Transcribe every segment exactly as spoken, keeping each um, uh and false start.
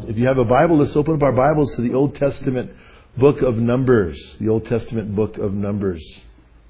if you have a Bible, let's open up our Bibles to the Old Testament book of Numbers. The Old Testament book of Numbers.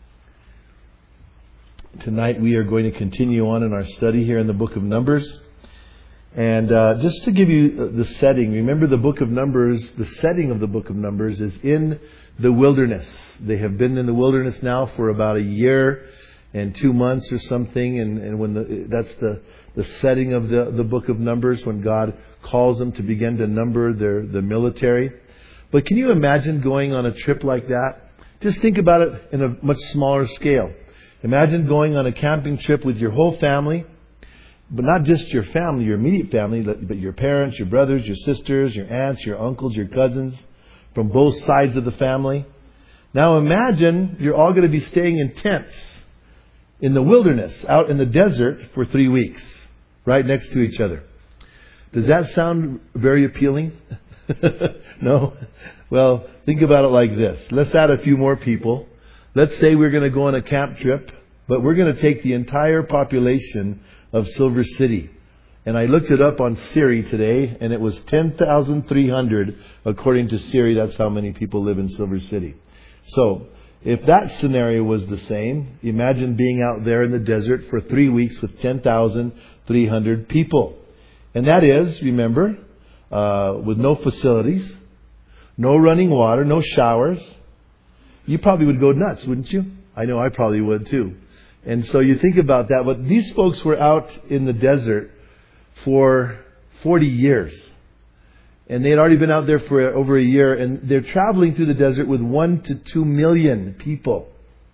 Tonight we are going to continue on in our study here in the book of Numbers. And uh, just to give you the setting, remember the book of Numbers, the setting of the book of Numbers is in the wilderness. They have been in the wilderness now for about a year and two months or something. And, and when the, that's the, the setting of the, the book of Numbers, when God calls them to begin to number their the military. But can you imagine going on a trip like that? Just think about it in a much smaller scale. Imagine going on a camping trip with your whole family, but not just your family, your immediate family, but your parents, your brothers, your sisters, your aunts, your uncles, your cousins, from both sides of the family. Now imagine you're all going to be staying in tents in the wilderness, out in the desert for three weeks, right next to each other. Does that sound very appealing? No? Well, think about it like this. Let's add a few more people. Let's say we're going to go on a camp trip, but we're going to take the entire population of Silver City. And I looked it up on Siri today, and it was ten thousand three hundred. According to Siri, that's how many people live in Silver City. So, if that scenario was the same, imagine being out there in the desert for three weeks with ten thousand three hundred people. And that is, remember, uh, with no facilities, no running water, no showers. You probably would go nuts, wouldn't you? I know I probably would too. And so you think about that. But these folks were out in the desert for forty years. And they had already been out there for over a year. And they're traveling through the desert with one to two million people.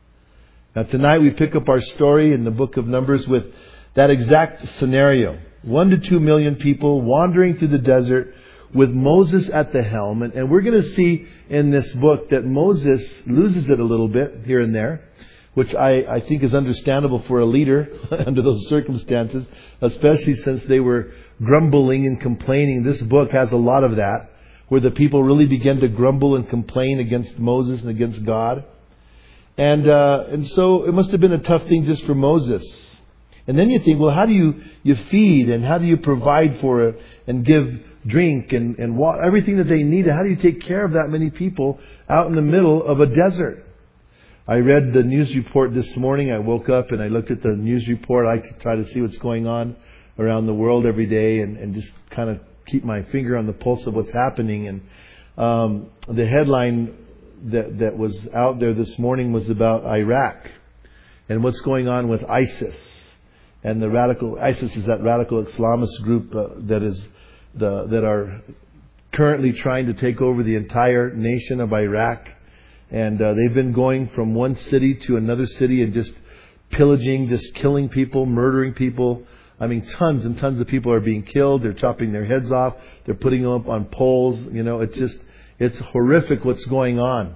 Now tonight we pick up our story in the book of Numbers with that exact scenario. One to two million people wandering through the desert with Moses at the helm. And, and we're going to see in this book that Moses loses it a little bit here and there, which I, I think is understandable for a leader under those circumstances, especially since they were grumbling and complaining. This book has a lot of that, where the people really began to grumble and complain against Moses and against God. And uh, and so it must have been a tough thing just for Moses. And then you think, well, how do you, you feed and how do you provide for it and give drink and, and water, everything that they need? How do you take care of that many people out in the middle of a desert? I read the news report this morning. I woke up and I looked at the news report. I like to try to see what's going on around the world every day and, and just kind of keep my finger on the pulse of what's happening. And um, the headline that, that was out there this morning was about Iraq and what's going on with ISIS. And the radical ISIS is that radical Islamist group uh, that is the that are currently trying to take over the entire nation of Iraq. And uh, they've been going from one city to another city and just pillaging, just killing people, murdering people. I mean, tons and tons of people are being killed. They're chopping their heads off. They're putting them up on poles. You know, it's just, it's horrific what's going on.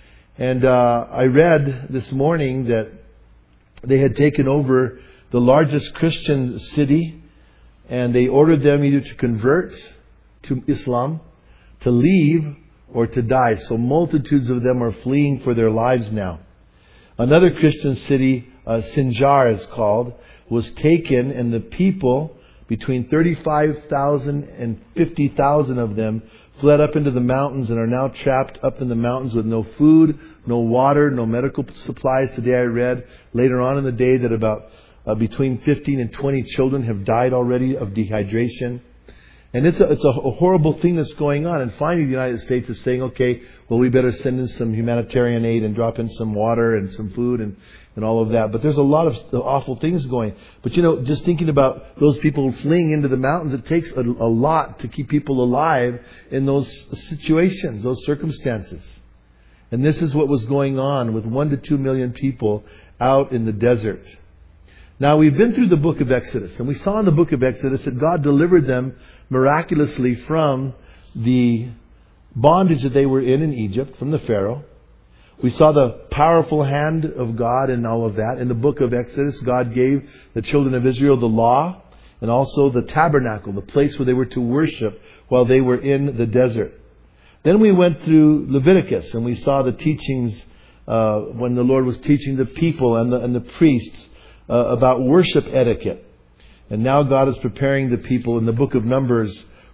And uh, I read this morning that they had taken over the largest Christian city, and they ordered them either to convert to Islam, to leave, or to die. So multitudes of them are fleeing for their lives now. Another Christian city, uh, Sinjar is called, was taken, and the people, between thirty-five thousand and fifty thousand of them, fled up into the mountains and are now trapped up in the mountains with no food, no water, no medical supplies. Today I read later on in the day that about uh, between fifteen and twenty children have died already of dehydration. And it's a, it's a horrible thing that's going on. And finally the United States is saying, okay, well, we better send in some humanitarian aid and drop in some water and some food and, and all of that. But there's a lot of awful things going. But you know, just thinking about those people fleeing into the mountains, it takes a, a lot to keep people alive in those situations, those circumstances. And this is what was going on with one to two million people out in the desert. Now, we've been through the book of Exodus, and we saw in the book of Exodus that God delivered them miraculously from the bondage that they were in in Egypt, from the Pharaoh. We saw the powerful hand of God in all of that. In the book of Exodus, God gave the children of Israel the law and also the tabernacle, the place where they were to worship while they were in the desert. Then we went through Leviticus, and we saw the teachings uh, when the Lord was teaching the people and the, and the priests uh, about worship etiquette. And now God is preparing the people in the book of Numbers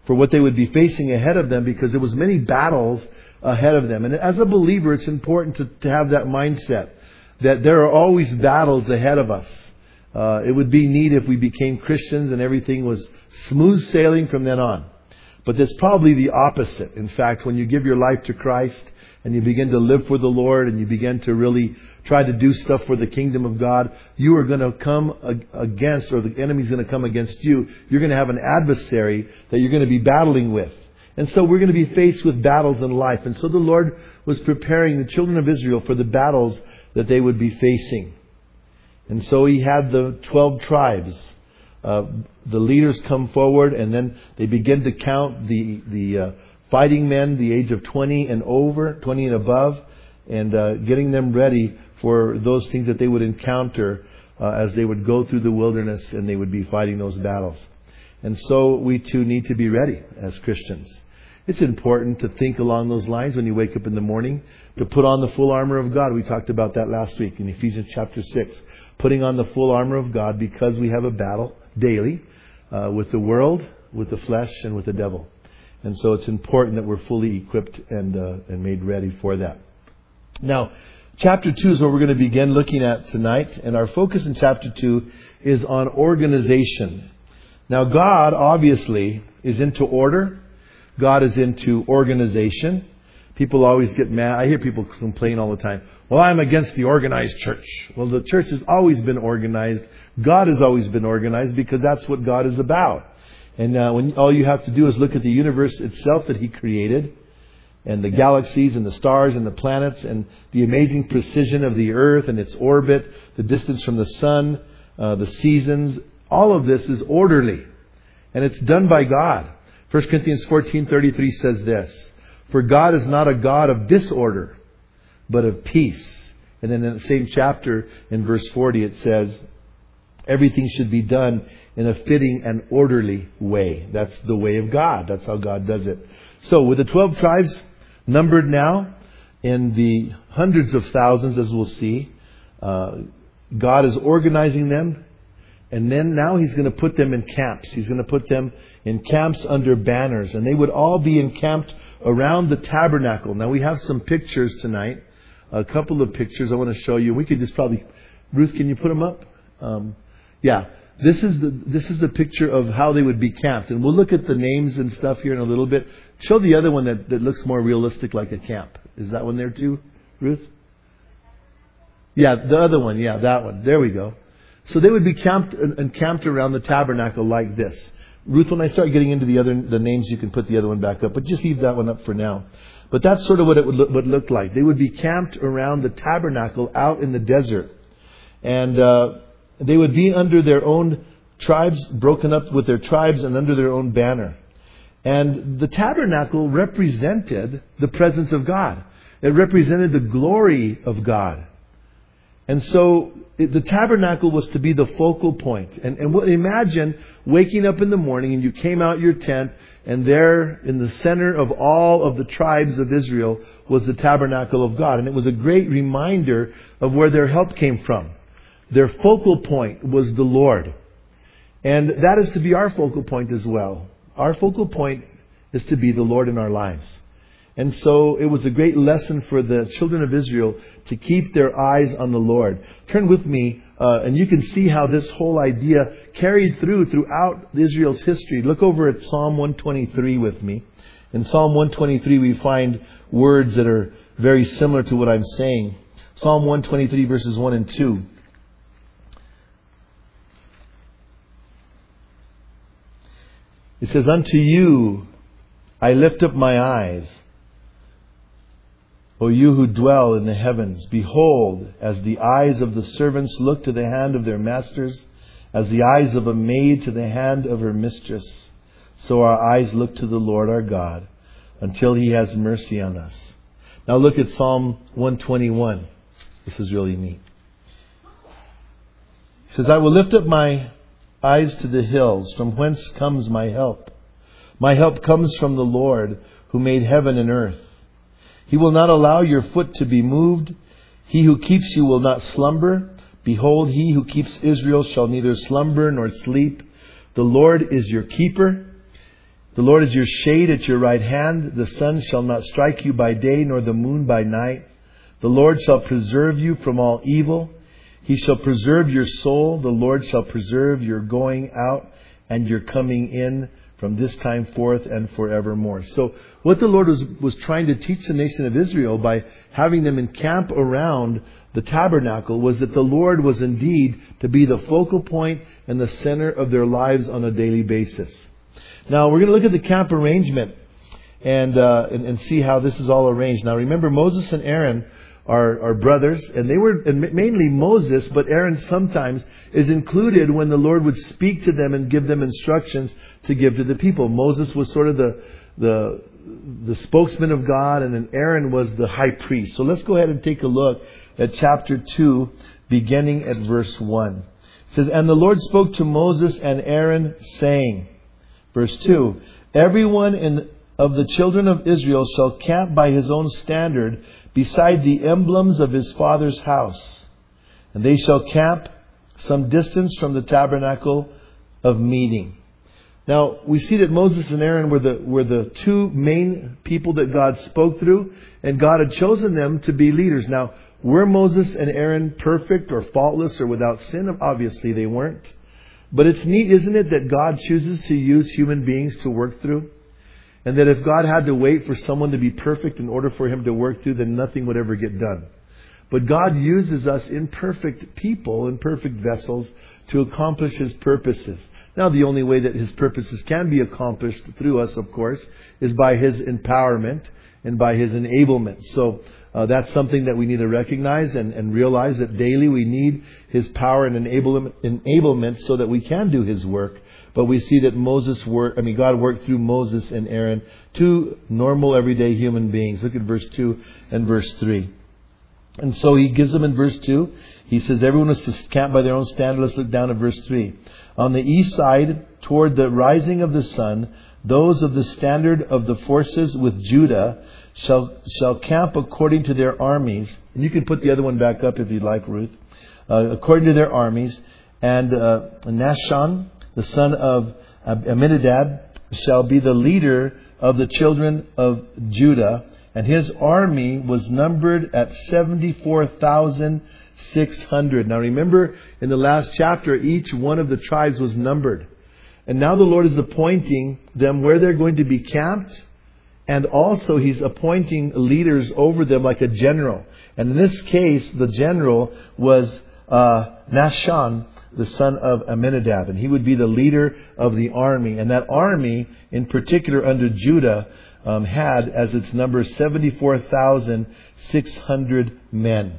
for what they would be facing ahead of them, because there was many battles ahead of them. And as a believer, it's important to, to have that mindset that there are always battles ahead of us. Uh, it would be neat if we became Christians and everything was smooth sailing from then on. But that's probably the opposite. In fact, when you give your life to Christ and you begin to live for the Lord and you begin to really try to do stuff for the kingdom of God, you are going to come against, or the enemy's going to come against you. You're going to have an adversary that you're going to be battling with. And so we're going to be faced with battles in life. And so the Lord was preparing the children of Israel for the battles that they would be facing. And so He had the twelve tribes. Uh, the leaders come forward, and then they begin to count the the uh, fighting men, the age of twenty and over, twenty and above, and uh, getting them ready for those things that they would encounter uh, as they would go through the wilderness and they would be fighting those battles. And so we too need to be ready as Christians. It's important to think along those lines when you wake up in the morning, to put on the full armor of God. We talked about that last week in Ephesians chapter six. Putting on the full armor of God, because we have a battle daily uh, with the world, with the flesh, and with the devil. And so it's important that we're fully equipped and uh, and made ready for that. Now, chapter two is what we're going to begin looking at tonight. And our focus in chapter two is on organization. Now, God obviously is into order. God is into organization. People always get mad. I hear people complain all the time. Well, I'm against the organized church. Well, the church has always been organized. God has always been organized, because that's what God is about. And uh, when all you have to do is look at the universe itself that He created, and the galaxies and the stars and the planets and the amazing precision of the earth and its orbit, the distance from the sun, uh, the seasons. All of this is orderly. And it's done by God. First Corinthians fourteen thirty-three says this: "For God is not a God of disorder, but of peace." And then in the same chapter, in verse forty, it says, everything should be done in a fitting and orderly way. That's the way of God. That's how God does it. So with the twelve tribes numbered now in the hundreds of thousands, as we'll see, uh, God is organizing them. And then now He's going to put them in camps. He's going to put them in camps under banners. And they would all be encamped around the tabernacle. Now we have some pictures tonight. A couple of pictures I want to show you. We could just probably... Ruth, can you put them up? Um, yeah. This is the this is the picture of how they would be camped. And we'll look at the names and stuff here in a little bit. Show the other one that, that looks more realistic, like a camp. Is that one there too, Ruth? Yeah, the other one. Yeah, that one. There we go. So they would be camped and camped around the tabernacle like this. Ruth, when I start getting into the other the names, you can put the other one back up. But just leave that one up for now. But that's sort of what it would look, would look like. They would be camped around the tabernacle out in the desert. And uh, they would be under their own tribes, broken up with their tribes and under their own banner. And the tabernacle represented the presence of God. It represented the glory of God. And so it, the tabernacle was to be the focal point. And, and what, imagine waking up in the morning and you came out your tent, and there in the center of all of the tribes of Israel was the tabernacle of God. And it was a great reminder of where their help came from. Their focal point was the Lord. And that is to be our focal point as well. Our focal point is to be the Lord in our lives. And so it was a great lesson for the children of Israel to keep their eyes on the Lord. Turn with me, uh, and you can see how this whole idea carried through throughout Israel's history. Look over at Psalm one twenty-three with me. In Psalm one twenty-three, we find words that are very similar to what I'm saying. Psalm one twenty-three, verses one and two. It says, "Unto you I lift up my eyes, O you who dwell in the heavens. Behold, as the eyes of the servants look to the hand of their masters, as the eyes of a maid to the hand of her mistress, so our eyes look to the Lord our God, until He has mercy on us." Now look at Psalm one twenty-one. This is really neat. It says, "I will lift up my eyes to the hills, from whence comes my help. My help comes from the Lord, who made heaven and earth. He will not allow your foot to be moved. He who keeps you will not slumber. Behold, He who keeps Israel shall neither slumber nor sleep. The Lord is your keeper. The Lord is your shade at your right hand. The sun shall not strike you by day, nor the moon by night. The Lord shall preserve you from all evil. He shall preserve your soul. The Lord shall preserve your going out and your coming in from this time forth and forevermore. So what the Lord was, was trying to teach the nation of Israel by having them encamp around the tabernacle was that the Lord was indeed to be the focal point and the center of their lives on a daily basis. Now we're going to look at the camp arrangement and, uh, and, and see how this is all arranged. Now remember, Moses and Aaron Are, are brothers, and they were and mainly Moses, but Aaron sometimes is included when the Lord would speak to them and give them instructions to give to the people. Moses was sort of the the the spokesman of God, and then Aaron was the high priest. So let's go ahead and take a look at chapter two, beginning at verse one. It says, "And the Lord spoke to Moses and Aaron, saying," verse two, "Everyone in of the children of Israel shall camp by his own standard beside the emblems of his father's house. And they shall camp some distance from the tabernacle of meeting." Now, we see that Moses and Aaron were the, were the two main people that God spoke through, and God had chosen them to be leaders. Now, were Moses and Aaron perfect or faultless or without sin? Obviously, they weren't. But it's neat, isn't it, that God chooses to use human beings to work through? And that if God had to wait for someone to be perfect in order for Him to work through, then nothing would ever get done. But God uses us imperfect people, imperfect vessels, to accomplish His purposes. Now, the only way that His purposes can be accomplished through us, of course, is by His empowerment and by His enablement. So uh, that's something that we need to recognize and, and realize that daily we need His power and enablement, enablement so that we can do His work. But we see that Moses worked, I mean, God worked through Moses and Aaron, two normal, everyday human beings. Look at verse two and verse three. And so He gives them in verse two, He says, everyone is to camp by their own standard. Let's look down at verse three. "On the east side, toward the rising of the sun, those of the standard of the forces with Judah shall shall camp according to their armies." And you can put the other one back up if you'd like, Ruth. Uh, according to their armies. "And uh, Nashon, the son of Amminadab, shall be the leader of the children of Judah. And his army was numbered at seventy-four thousand six hundred." Now remember, in the last chapter, each one of the tribes was numbered. And now the Lord is appointing them where they're going to be camped. And also He's appointing leaders over them like a general. And in this case, the general was uh, Nashon, the son of Amminadab, and he would be the leader of the army. And that army, in particular under Judah, um, had as its number seventy-four thousand six hundred men.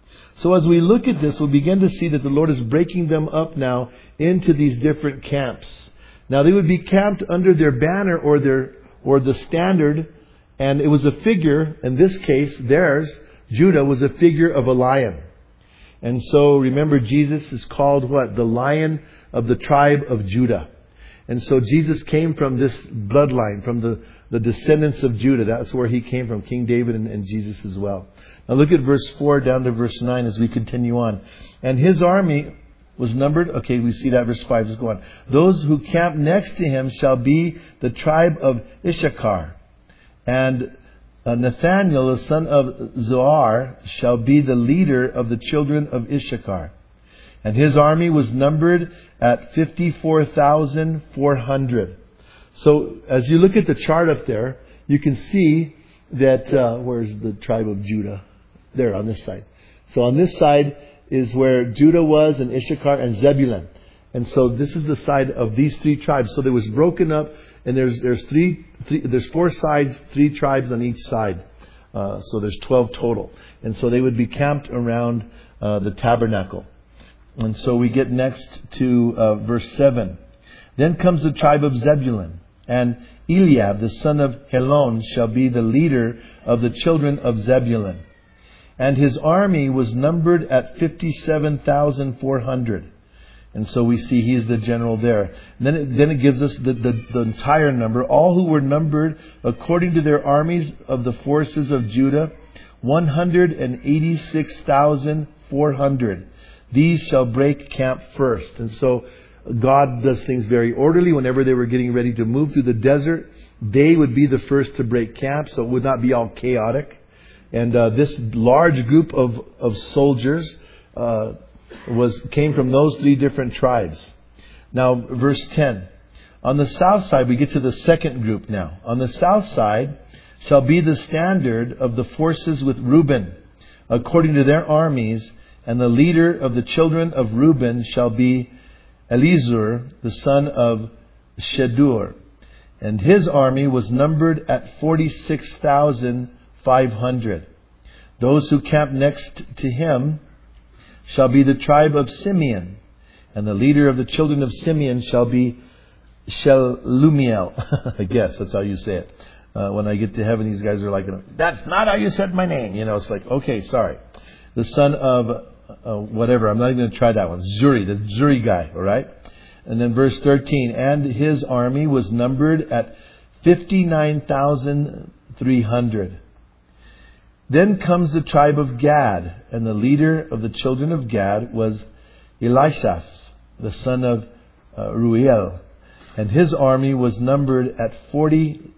So as we look at this, we'll begin to see that the Lord is breaking them up now into these different camps. Now they would be camped under their banner or their or the standard, and it was a figure, in this case, theirs, Judah, was a figure of a lion. And so, remember, Jesus is called what? The Lion of the tribe of Judah. And so Jesus came from this bloodline, from the, the descendants of Judah. That's where He came from, King David and, and Jesus as well. Now look at verse four down to verse nine as we continue on. "And his army was numbered." Okay, we see that verse five. Let's go on. "Those who camp next to him shall be the tribe of Issachar. And Uh, Nathaniel, the son of Zoar, shall be the leader of the children of Issachar. And his army was numbered at fifty-four thousand four hundred." So, as you look at the chart up there, you can see that, uh, where's the tribe of Judah? There, on this side. So on this side is where Judah was, and Issachar and Zebulun. And so this is the side of these three tribes. So they was broken up. And there's there's three, three there's four sides, three tribes on each side. Uh, so there's twelve total. And so they would be camped around uh, the tabernacle. And so we get next to uh, verse seven. "Then comes the tribe of Zebulun, and Eliab, the son of Helon, shall be the leader of the children of Zebulun. And his army was numbered at fifty-seven thousand four hundred." And so we see he is the general there. And then it, then it gives us the, the, the entire number. "All who were numbered according to their armies of the forces of Judah, one hundred eighty-six thousand four hundred. These shall break camp first." And so God does things very orderly. Whenever they were getting ready to move through the desert, they would be the first to break camp, so it would not be all chaotic. And uh, this large group of, of soldiers uh, was came from those three different tribes. Now, verse ten. On the south side, we get to the second group now. On the south side shall be the standard of the forces with Reuben, according to their armies, and the leader of the children of Reuben shall be Elizur, the son of Shedur. And his army was numbered at forty-six thousand five hundred. Those who camp next to him shall be the tribe of Simeon, and the leader of the children of Simeon shall be Shelumiel. I guess that's how you say it. Uh, when I get to heaven, these guys are like, that's not how you said my name. You know, it's like, okay, sorry. The son of uh, whatever. I'm not even going to try that one. Zuri, the Zuri guy, all right? And then verse thirteen, and his army was numbered at fifty-nine thousand three hundred. Then comes the tribe of Gad, and the leader of the children of Gad was Elishaph, the son of uh, Ruel. And his army was numbered at forty,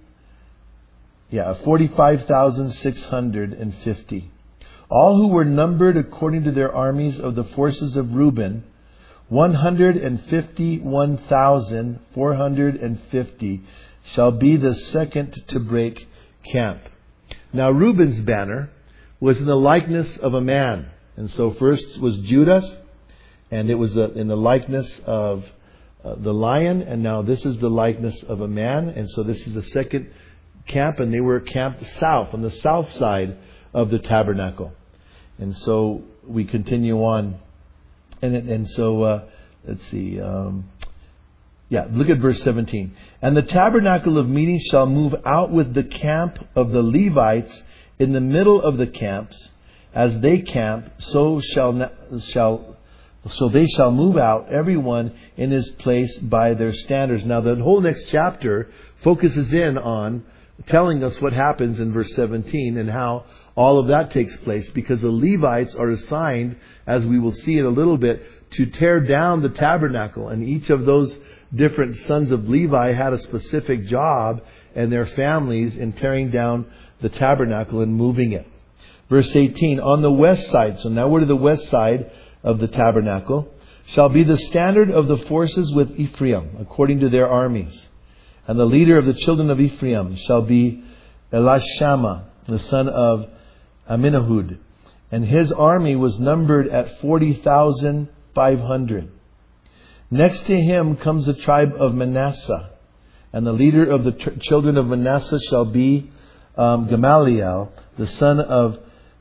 yeah, forty-five thousand six hundred and fifty. All who were numbered according to their armies of the forces of Reuben, one hundred and fifty-one thousand four hundred and fifty, shall be the second to break camp. Now Reuben's banner was in the likeness of a man, and so first was Judah's, and it was in the likeness of Uh, the lion, and now this is the likeness of a man, and so this is the second camp, and they were camped south, on the south side of the tabernacle. And so we continue on, and and so uh, let's see, um, yeah, look at verse seventeen. And the tabernacle of meeting shall move out with the camp of the Levites in the middle of the camps, as they camp, so shall shall. So they shall move out, everyone in his place by their standards. Now the whole next chapter focuses in on telling us what happens in verse seventeen and how all of that takes place, because the Levites are assigned, as we will see in a little bit, to tear down the tabernacle. And each of those different sons of Levi had a specific job and their families in tearing down the tabernacle and moving it. Verse eighteen, on the west side, so now we're to the west side of the tabernacle, shall be the standard of the forces with Ephraim, according to their armies. And the leader of the children of Ephraim shall be Elishama, the son of Aminahud. And his army was numbered at forty thousand five hundred. Next to him comes the tribe of Manasseh. And the leader of the tr- children of Manasseh shall be um, Gamaliel, the son of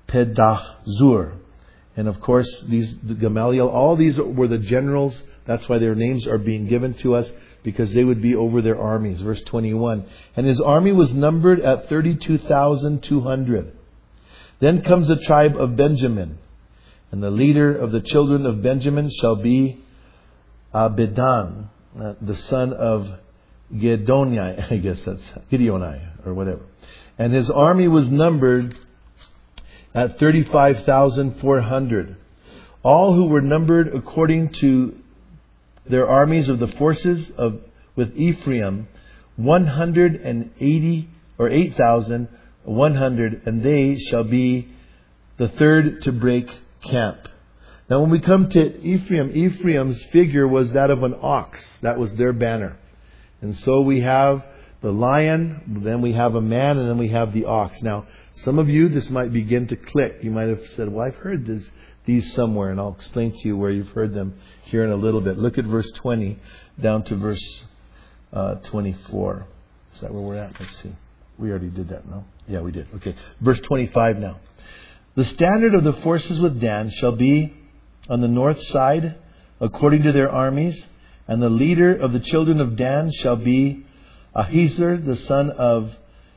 Pedahzur. And of course, these the Gamaliel, all these were the generals. That's why their names are being given to us, because they would be over their armies. Verse twenty-one. And his army was numbered at thirty-two thousand two hundred. Then comes the tribe of Benjamin. And the leader of the children of Benjamin shall be Abidan, uh, the son of Gedoni. I guess that's Gideoni or whatever. And his army was numbered at thirty-five thousand four hundred. All who were numbered according to their armies of the forces of with Ephraim, one hundred eighty or eight thousand one hundred, and they shall be the third to break camp. Now when we come to Ephraim, Ephraim's figure was that of an ox. That was their banner. And so we have the lion, then we have a man, and then we have the ox. Now, some of you, this might begin to click. You might have said, well, I've heard this, these somewhere, and I'll explain to you where you've heard them here in a little bit. Look at verse twenty down to verse uh, twenty-four. Is that where we're at? Let's see. We already did that, no? Yeah, we did. Okay. Verse twenty-five now. The standard of the forces with Dan shall be on the north side, according to their armies, and the leader of the children of Dan shall be Ahiezer, the son of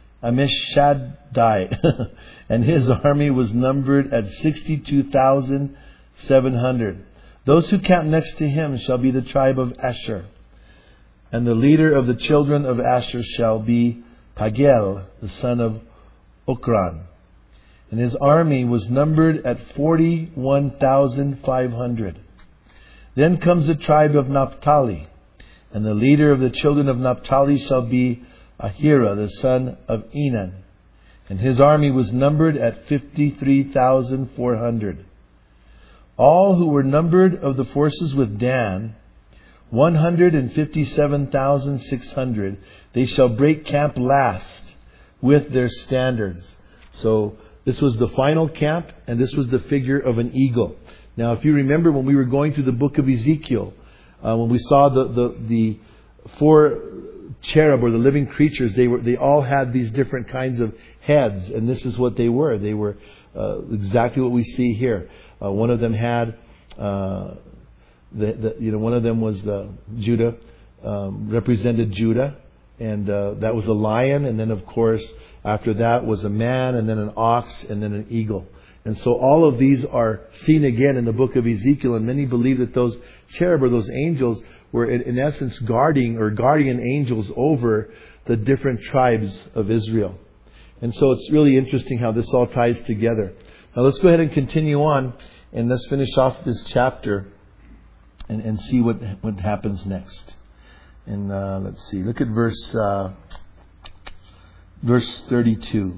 Ammishaddai, and his army was numbered at sixty-two thousand seven hundred. Those who camp next to him shall be the tribe of Asher, and the leader of the children of Asher shall be Pagel, the son of Okran, and his army was numbered at forty-one thousand five hundred. Then comes the tribe of Naphtali, and the leader of the children of Naphtali shall be Ahira, the son of Enan. And his army was numbered at fifty-three thousand four hundred. All who were numbered of the forces with Dan, one hundred fifty-seven thousand six hundred. They shall break camp last with their standards. So this was the final camp, and this was the figure of an eagle. Now, if you remember when we were going through the book of Ezekiel, uh, when we saw the, the, the four cherub or the living creatures, they were they all had these different kinds of heads, and this is what they were. They were uh, exactly what we see here. Uh, one of them had, uh, the, the you know, one of them was the Judah, um, represented Judah, and uh, that was a lion, and then of course after that was a man, and then an ox, and then an eagle. And so all of these are seen again in the book of Ezekiel, and many believe that those cherub or those angels were in, in essence guarding or guardian angels over the different tribes of Israel. And so it's really interesting how this all ties together. Now let's go ahead and continue on, and let's finish off this chapter and, and see what what happens next. And uh, let's see, look at verse uh, verse thirty-two.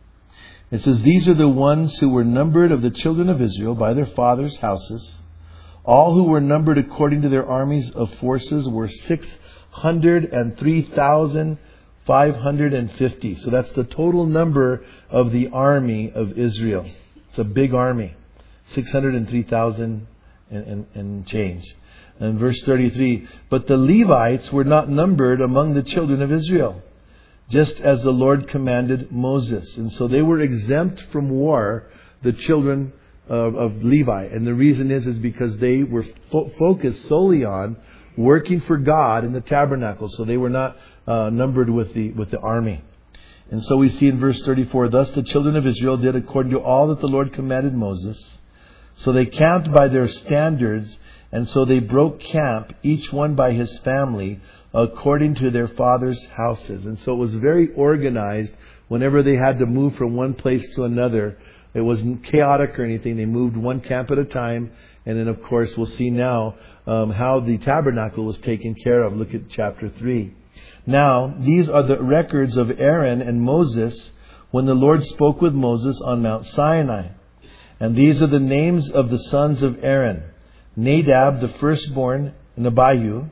It says, "These are the ones who were numbered of the children of Israel by their fathers' houses. All who were numbered according to their armies of forces were six hundred three thousand five hundred fifty. So that's the total number of the army of Israel. It's a big army. six hundred three thousand and, and, and change. And verse thirty-three, "But the Levites were not numbered among the children of Israel, just as the Lord commanded Moses." And so they were exempt from war, the children of, of Levi. And the reason is, is because they were fo- focused solely on working for God in the tabernacle. So they were not uh, numbered with the with the army. And so we see in verse thirty-four, "Thus the children of Israel did according to all that the Lord commanded Moses. So they camped by their standards, and so they broke camp, each one by his family, according to their fathers' houses." And so it was very organized. Whenever they had to move from one place to another, it wasn't chaotic or anything. They moved one camp at a time. And then, of course, we'll see now um, how the tabernacle was taken care of. Look at chapter three. "Now, these are the records of Aaron and Moses when the Lord spoke with Moses on Mount Sinai. And these are the names of the sons of Aaron: Nadab, the firstborn, and Abihu,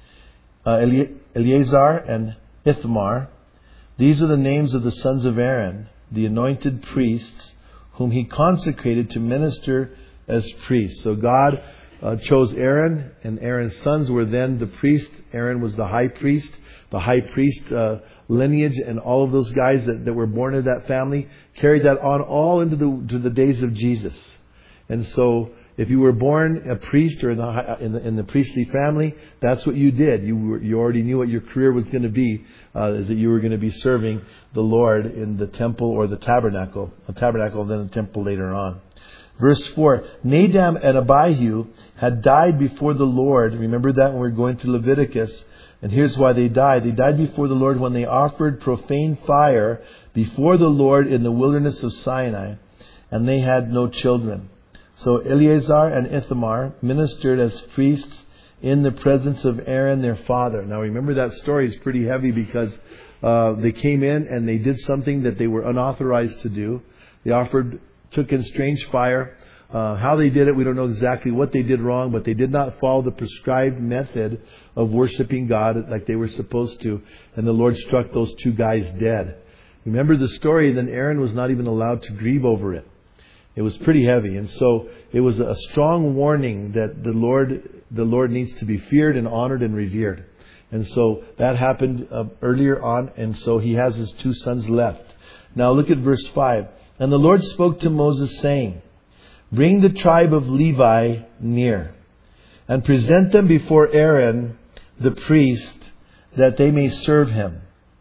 uh, Eleazar, and Ithamar. These are the names of the sons of Aaron, the anointed priests, whom he consecrated to minister as priests." So God uh, chose Aaron, and Aaron's sons were then the priests. Aaron was the high priest. The high priest uh, lineage and all of those guys that, that were born of that family carried that on all into the to the days of Jesus. And so if you were born a priest or in the in the, in the priestly family, that's what you did. You were, you already knew what your career was going to be, uh, is that you were going to be serving the Lord in the temple or the tabernacle, a tabernacle and then the temple later on. Verse four, "Nadab and Abihu had died before the Lord." Remember that when we were going through Leviticus. And here's why they died. They died before the Lord when they offered profane fire before the Lord in the wilderness of Sinai, and they had no children. So Eleazar and Ithamar ministered as priests in the presence of Aaron their father. Now remember, that story is pretty heavy because uh, they came in and they did something that they were unauthorized to do. They offered, took in strange fire. Uh, how they did it, we don't know exactly what they did wrong, but they did not follow the prescribed method of worshiping God like they were supposed to. And the Lord struck those two guys dead. Remember the story, then Aaron was not even allowed to grieve over it. It was pretty heavy. And so it was a strong warning that the Lord, the Lord needs to be feared and honored and revered. And so that happened uh, earlier on. And so he has his two sons left. Now look at verse five. "And the Lord spoke to Moses, saying, Bring the tribe of Levi near, and present them before Aaron the priest, that they may serve him.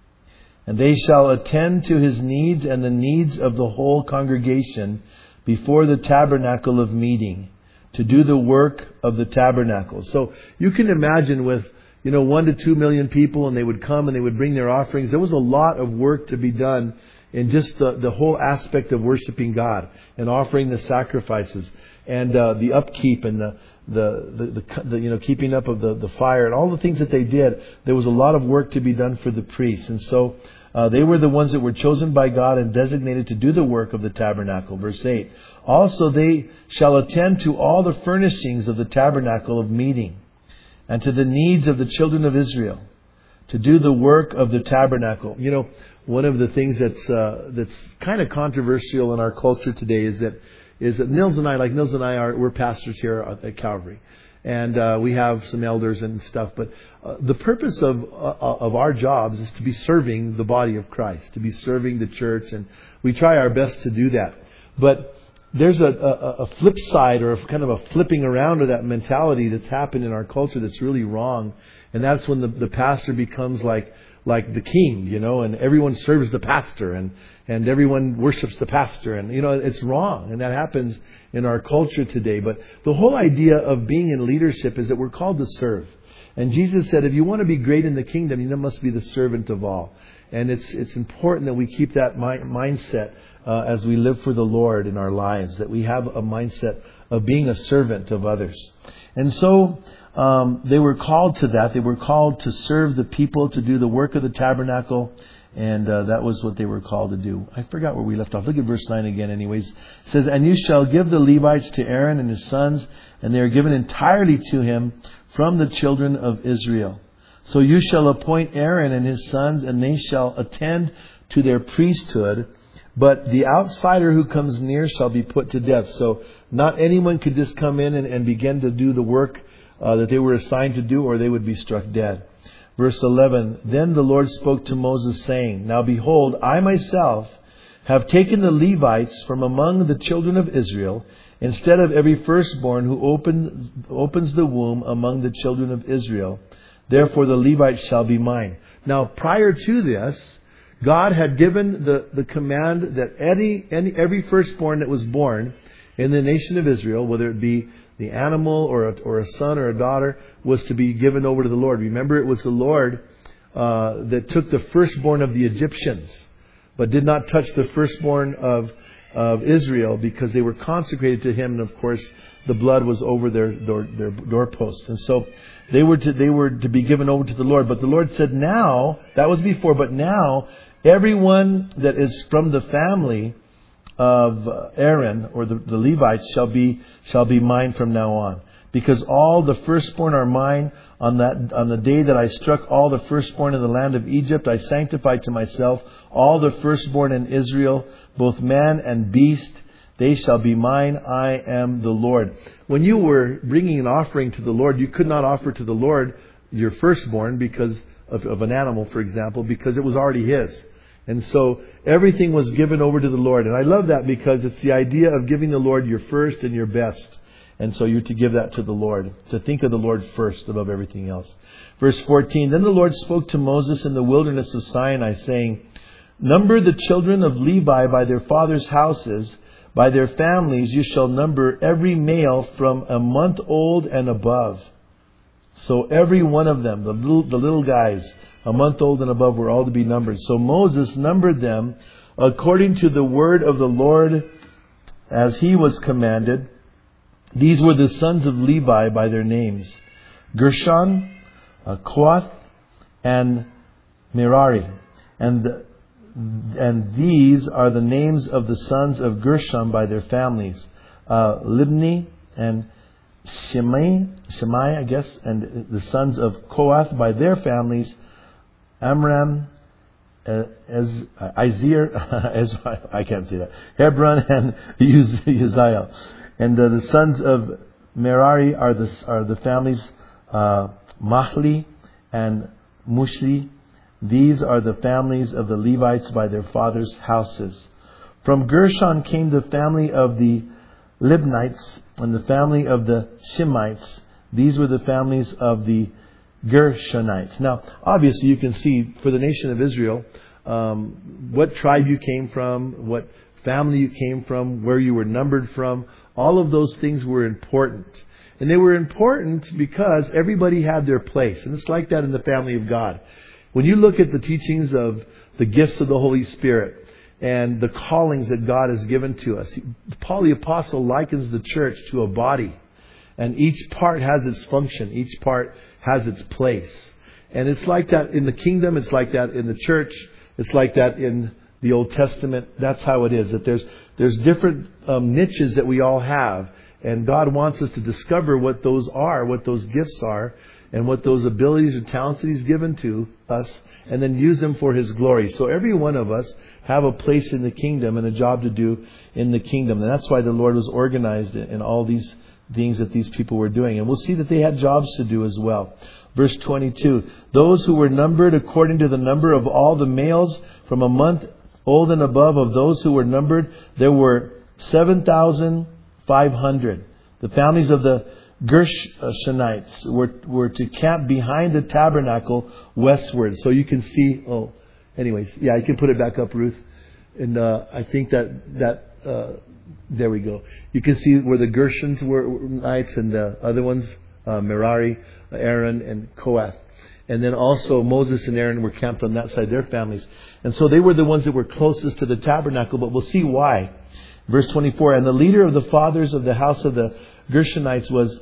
And they shall attend to his needs and the needs of the whole congregation before the tabernacle of meeting, to do the work of the tabernacle." So you can imagine with, you know, one to two million people, and they would come and they would bring their offerings. There was a lot of work to be done in just the, the whole aspect of worshiping God and offering the sacrifices and uh, the upkeep and the the, the, the, the you know, keeping up of the, the fire and all the things that they did, there was a lot of work to be done for the priests. And so uh, they were the ones that were chosen by God and designated to do the work of the tabernacle. Verse eight. Also they shall attend to all the furnishings of the tabernacle of meeting, and to the needs of the children of Israel, to do the work of the tabernacle. You know, one of the things that's uh, that's kind of controversial in our culture today is that is that Nils and I, like Nils and I are, we're pastors here at Calvary, and uh, we have some elders and stuff. But uh, the purpose of uh, of our jobs is to be serving the body of Christ, to be serving the church, and we try our best to do that. But there's a, a, a flip side, or a kind of a flipping around of that mentality that's happened in our culture that's really wrong. And that's when the, the pastor becomes like like the king, you know, and everyone serves the pastor, and, and everyone worships the pastor. And, you know, it's wrong. And that happens in our culture today. But the whole idea of being in leadership is that we're called to serve. And Jesus said, if you want to be great in the kingdom, you must be the servant of all. And it's it's important that we keep that mi- mindset uh, as we live for the Lord in our lives, that we have a mindset of being a servant of others. And so um, they were called to that. They were called to serve the people, to do the work of the tabernacle. And uh, that was what they were called to do. I forgot where we left off. Look at verse nine again anyways. It says, and you shall give the Levites to Aaron and his sons, and they are given entirely to him from the children of Israel. So you shall appoint Aaron and his sons, and they shall attend to their priesthood. But the outsider who comes near shall be put to death. So not anyone could just come in and, and begin to do the work uh, that they were assigned to do, or they would be struck dead. Verse eleven, then the Lord spoke to Moses, saying, now behold, I myself have taken the Levites from among the children of Israel, instead of every firstborn who open, opens the womb among the children of Israel. Therefore the Levites shall be mine. Now prior to this, God had given the, the command that any, any every firstborn that was born in the nation of Israel, whether it be the animal or a, or a son or a daughter, was to be given over to the Lord. Remember, it was the Lord uh, that took the firstborn of the Egyptians, but did not touch the firstborn of of Israel, because they were consecrated to Him, and of course the blood was over their door, their doorposts, and so they were to they were to be given over to the Lord. But the Lord said, now, that was before, but now everyone that is from the family of Aaron, or the, the Levites, shall be shall be mine from now on, because all the firstborn are mine. On that on the day that I struck all the firstborn in the land of Egypt, I sanctified to myself all the firstborn in Israel, both man and beast. They shall be mine. I am the Lord. When you were bringing an offering to the Lord, you could not offer to the Lord your firstborn because of, of an animal, for example, because it was already His. And so everything was given over to the Lord. And I love that, because it's the idea of giving the Lord your first and your best. And so you're to give that to the Lord, to think of the Lord first above everything else. Verse fourteen, then the Lord spoke to Moses in the wilderness of Sinai, saying, number the children of Levi by their fathers' houses, by their families you shall number every male from a month old and above. So every one of them, the little, the little guys, a month old and above, were all to be numbered. So Moses numbered them according to the word of the Lord as he was commanded. These were the sons of Levi by their names: Gershon, uh, Kohath, and Merari. And the, and these are the names of the sons of Gershon by their families: uh, Libni and Shimei, Shimei, I guess, and the sons of Kohath by their families: Amram, uh, as uh, Izir, as I can't say that, Hebron, and Uzziel. And uh, the sons of Merari are the are the families uh, Mahli and Mushi. These are the families of the Levites by their fathers' houses. From Gershon came the family of the Libnites and the family of the Shimites. These were the families of the Gershonites. Now, obviously, you can see for the nation of Israel, um, what tribe you came from, what family you came from, where you were numbered from. All of those things were important. And they were important because everybody had their place. And it's like that in the family of God. When you look at the teachings of the gifts of the Holy Spirit and the callings that God has given to us, Paul the Apostle likens the church to a body. And each part has its function. Each part has its place. And it's like that in the kingdom. It's like that in the church. It's like that in the Old Testament. That's how it is. That there's there's different um, niches that we all have. And God wants us to discover what those are, what those gifts are, and what those abilities or talents that He's given to us, and then use them for His glory. So every one of us have a place in the kingdom and a job to do in the kingdom. And that's why the Lord was organized in all these things that these people were doing. And we'll see that they had jobs to do as well. Verse twenty-two, those who were numbered according to the number of all the males from a month old and above, of those who were numbered, there were seven thousand five hundred. The families of the Gershonites were, were to camp behind the tabernacle westward. So you can see, oh, anyways, yeah, you can put it back up, Ruth. And uh, I think that, that uh, there we go. You can see where the Gershons were, Nites, and the other ones, uh, Merari, Aaron, and Kohath. And then also Moses and Aaron were camped on that side, their families. And so they were the ones that were closest to the tabernacle, but we'll see why. Verse twenty-four, and the leader of the fathers of the house of the Gershonites was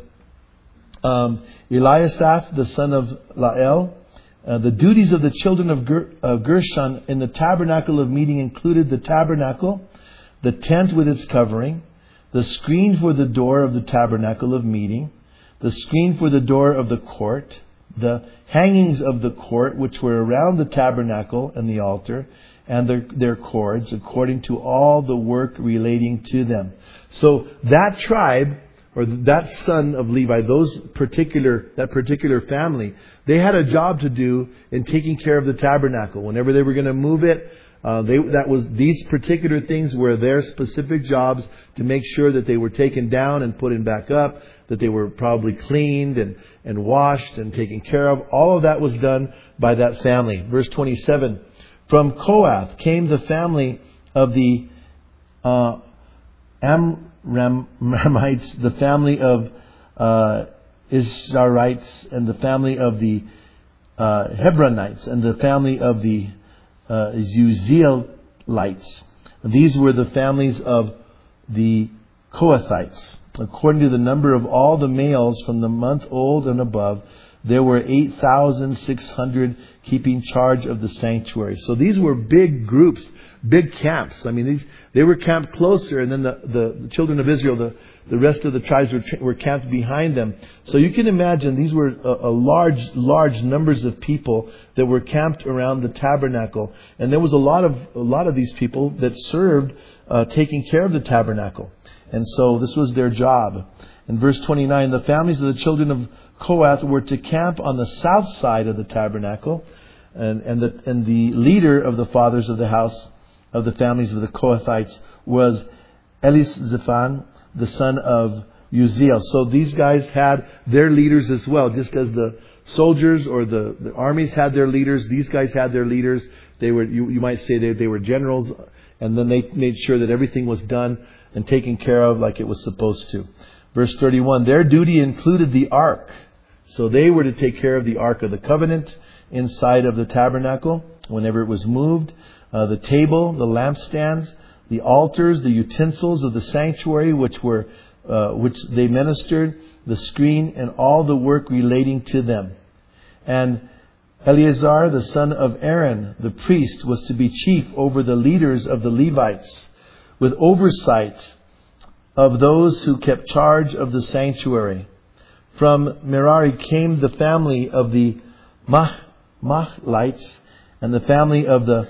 um, Eliasaph, the son of Lael. Uh, the duties of the children of Ger- uh, Gershon in the tabernacle of meeting included the tabernacle, the tent with its covering, the screen for the door of the tabernacle of meeting, the screen for the door of the court, the hangings of the court which were around the tabernacle and the altar, and their, their cords, according to all the work relating to them. So that tribe, or that son of Levi, those particular that particular family, they had a job to do in taking care of the tabernacle. Whenever they were going to move it, uh, they that was these particular things were their specific jobs to make sure that they were taken down and put in back up, that they were probably cleaned and, and washed and taken care of. All of that was done by that family. Verse twenty-seven. From Kohath came the family of the uh, Amramites, the family of uh, Isharites, and the family of the uh, Hebronites, and the family of the uh, Uzzielites. These were the families of the Kohathites. According to the number of all the males from the month old and above, there were eight thousand six hundred keeping charge of the sanctuary. So these were big groups, big camps. I mean, these, they were camped closer, and then the, the, the children of Israel, the, the rest of the tribes were, were camped behind them. So you can imagine these were a, a large, large numbers of people that were camped around the tabernacle. And there was a lot of, a lot of these people that served uh, taking care of the tabernacle. And so this was their job. In verse twenty-nine, the families of the children of Kohath were to camp on the south side of the tabernacle, and, and, the, and the leader of the fathers of the house of the families of the Kohathites was Elizaphan, the son of Uzziel. So these guys had their leaders as well, just as the soldiers or the, the armies had their leaders. These guys had their leaders. They were, you, you might say, they, they were generals, and then they made sure that everything was done and taken care of like it was supposed to. Verse thirty-one, their duty included the ark. So they were to take care of the Ark of the Covenant inside of the tabernacle whenever it was moved, uh, the table, the lampstands, the altars, the utensils of the sanctuary which were uh, which they ministered, the screen, and all the work relating to them. And Eleazar, the son of Aaron, the priest, was to be chief over the leaders of the Levites, with oversight of those who kept charge of the sanctuary. From Merari came the family of the Mah, Mahlites and the family of the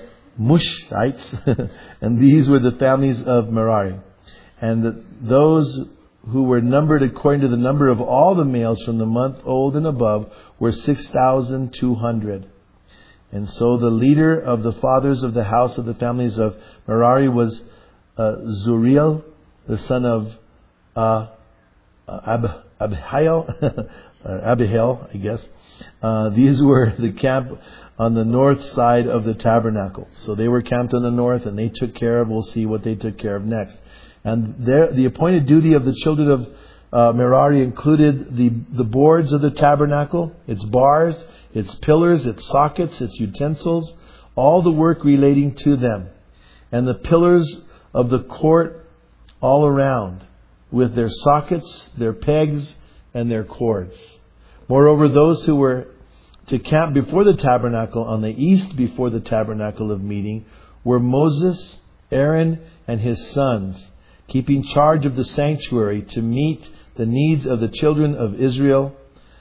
Mushites, and these were the families of Merari. And the, those who were numbered according to the number of all the males from the month old and above were six thousand two hundred. And so the leader of the fathers of the house of the families of Merari was uh, Zuriel, the son of uh, Ab. Abihail, Abihail, I guess. Uh, these were the camp on the north side of the tabernacle. So they were camped on the north, and they took care of, we'll see what they took care of next. And there, the appointed duty of the children of uh, Merari included the, the boards of the tabernacle, its bars, its pillars, its sockets, its utensils, all the work relating to them, and the pillars of the court all around, with their sockets, their pegs, and their cords. Moreover, those who were to camp before the tabernacle on the east before the tabernacle of meeting were Moses, Aaron, and his sons, keeping charge of the sanctuary to meet the needs of the children of Israel.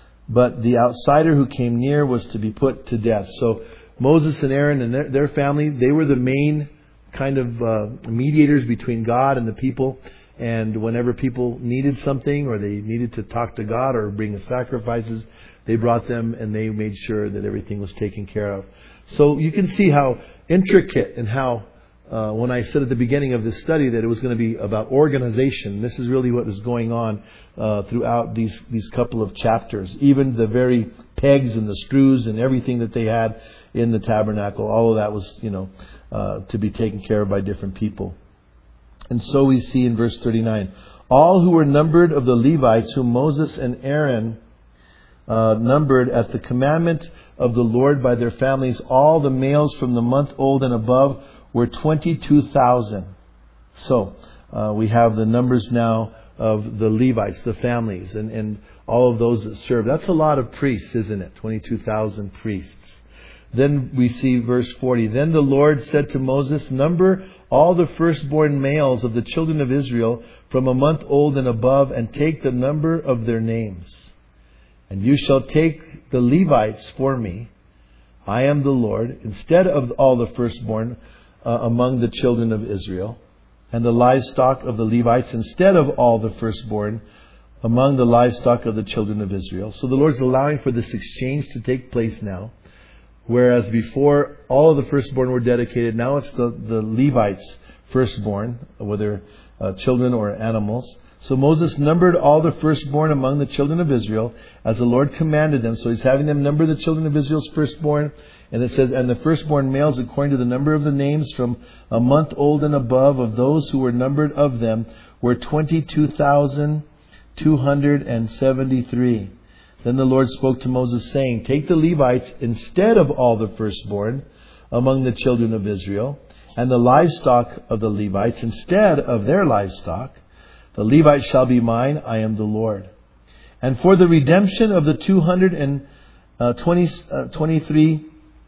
But the outsider who came near was to be put to death. So Moses and Aaron and their, their family, they were the main kind of uh, mediators between God and the people. And whenever people needed something or they needed to talk to God or bring sacrifices, they brought them and they made sure that everything was taken care of. So you can see how intricate and how, uh, when I said at the beginning of this study that it was going to be about organization, this is really what is going on uh, throughout these, these couple of chapters. Even the very pegs and the screws and everything that they had in the tabernacle, all of that was, you know, uh, to be taken care of by different people. And so we see in verse thirty-nine, all who were numbered of the Levites whom Moses and Aaron Uh, numbered at the commandment of the Lord by their families, all the males from the month old and above were twenty-two thousand. So uh, we have the numbers now of the Levites, the families, and, and all of those that serve. That's a lot of priests, isn't it? twenty-two thousand priests. Then we see verse forty. Then the Lord said to Moses, number all the firstborn males of the children of Israel from a month old and above, and take the number of their names. And you shall take the Levites for me. I am the Lord, instead of all the firstborn uh, among the children of Israel, and the livestock of the Levites instead of all the firstborn among the livestock of the children of Israel. So the Lord's allowing for this exchange to take place now. Whereas before all of the firstborn were dedicated, now it's the, the Levites' firstborn, whether uh, children or animals. So Moses numbered all the firstborn among the children of Israel as the Lord commanded them. So he's having them number the children of Israel's firstborn. And it says, and the firstborn males according to the number of the names from a month old and above of those who were numbered of them were twenty-two thousand two hundred seventy-three. Then the Lord spoke to Moses saying, take the Levites instead of all the firstborn among the children of Israel, and the livestock of the Levites instead of their livestock. The Levites shall be mine, I am the Lord. And for the redemption of the two hundred twenty-three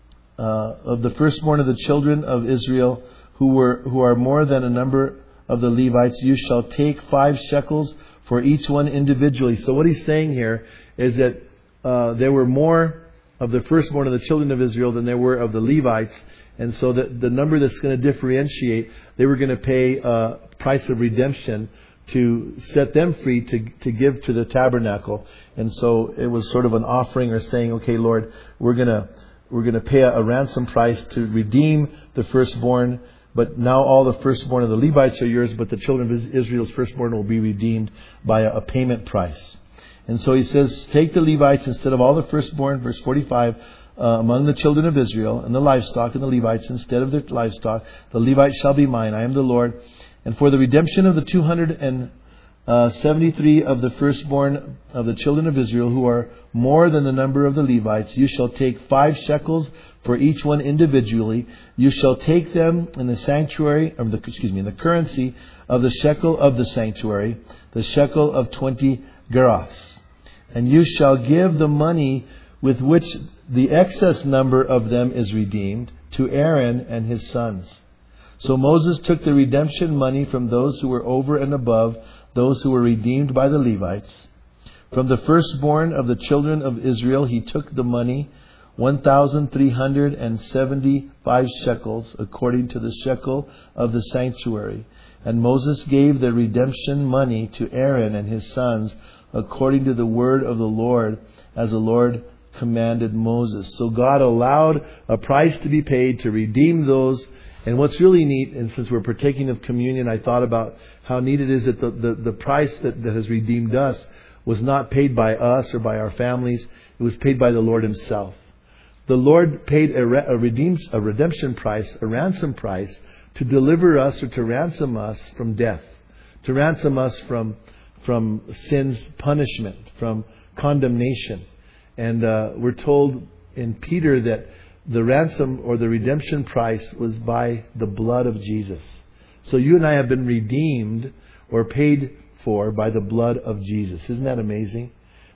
uh, of the firstborn of the children of Israel, who were who are more than a number of the Levites, you shall take five shekels for each one individually. So what he's saying here is that uh, there were more of the firstborn of the children of Israel than there were of the Levites. And so that the number that's going to differentiate, they were going to pay a price of redemption to set them free to, to give to the tabernacle. And so it was sort of an offering or saying, okay, Lord, we're going to we're going to pay a, a ransom price to redeem the firstborn. But now all the firstborn of the Levites are yours, but the children of Israel's firstborn will be redeemed by a, a payment price. And so he says, take the Levites instead of all the firstborn, verse forty-five, uh, among the children of Israel, and the livestock and the Levites instead of their livestock. The Levites shall be mine, I am the Lord. And for the redemption of the two hundred seventy-three of the firstborn of the children of Israel, who are more than the number of the Levites, you shall take five shekels for each one individually. You shall take them in the sanctuary, or the, excuse me, in the currency of the shekel of the sanctuary, the shekel of twenty gerahs. And you shall give the money with which the excess number of them is redeemed to Aaron and his sons. So Moses took the redemption money from those who were over and above those who were redeemed by the Levites. From the firstborn of the children of Israel, he took the money, one thousand three hundred seventy-five shekels, according to the shekel of the sanctuary. And Moses gave the redemption money to Aaron and his sons, according to the word of the Lord, as the Lord commanded Moses. So God allowed a price to be paid to redeem those. And what's really neat, and since we're partaking of communion, I thought about how neat it is that the, the, the price that, that has redeemed us was not paid by us or by our families. It was paid by the Lord Himself. The Lord paid a, re, a, redeemed, a redemption price, a ransom price, to deliver us or to ransom us from death, to ransom us from from sin's punishment, from condemnation. And uh, we're told in Peter that the ransom or the redemption price was by the blood of Jesus. So you and I have been redeemed or paid for by the blood of Jesus. Isn't that amazing?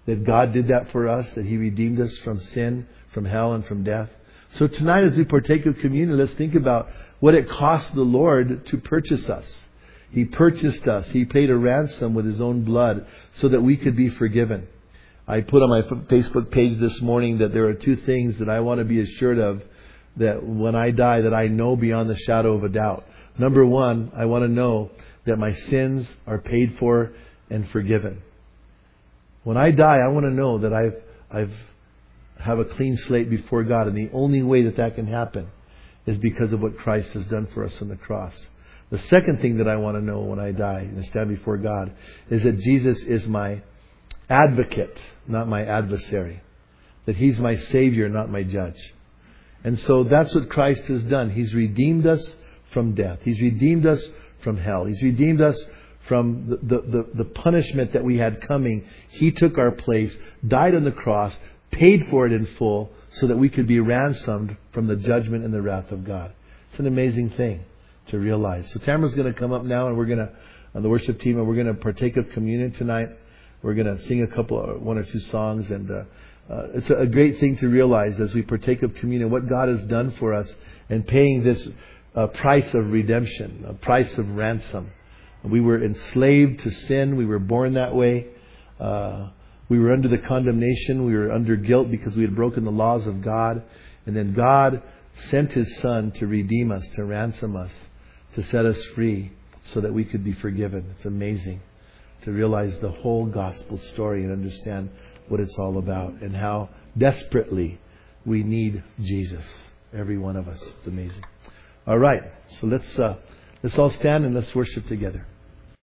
that God did that for us, that He redeemed us from sin, from hell, and from death. So tonight as we partake of communion, let's think about what it cost the Lord to purchase us. He purchased us. He paid a ransom with His own blood so that we could be forgiven. I put on my Facebook page this morning that there are two things that I want to be assured of, that when I die, that I know beyond the shadow of a doubt. Number one, I want to know that my sins are paid for and forgiven. When I die, I want to know that I've, I've have a clean slate before God. And the only way that that can happen is because of what Christ has done for us on the cross. The second thing that I want to know when I die and stand before God is that Jesus is my advocate, not my adversary. That He's my Savior, not my judge. And so that's what Christ has done. He's redeemed us from death. He's redeemed us from hell. He's redeemed us from the, the, the, the punishment that we had coming. He took our place, died on the cross, paid for it in full so that we could be ransomed from the judgment and the wrath of God. It's an amazing thing to realize. So Tamara's going to come up now, and we're going to, on the worship team, and we're going to partake of communion tonight. We're going to sing a couple, one or two songs, and uh, uh, it's a great thing to realize as we partake of communion what God has done for us and paying this uh, price of redemption, a price of ransom. We were enslaved to sin. We were born that way. Uh, we were under the condemnation. We were under guilt because we had broken the laws of God. And then God sent His Son to redeem us, to ransom us, to set us free so that we could be forgiven. It's amazing to realize the whole gospel story and understand what it's all about and how desperately we need Jesus. Every one of us. It's amazing. All right. So let's uh, let's all stand and let's worship together.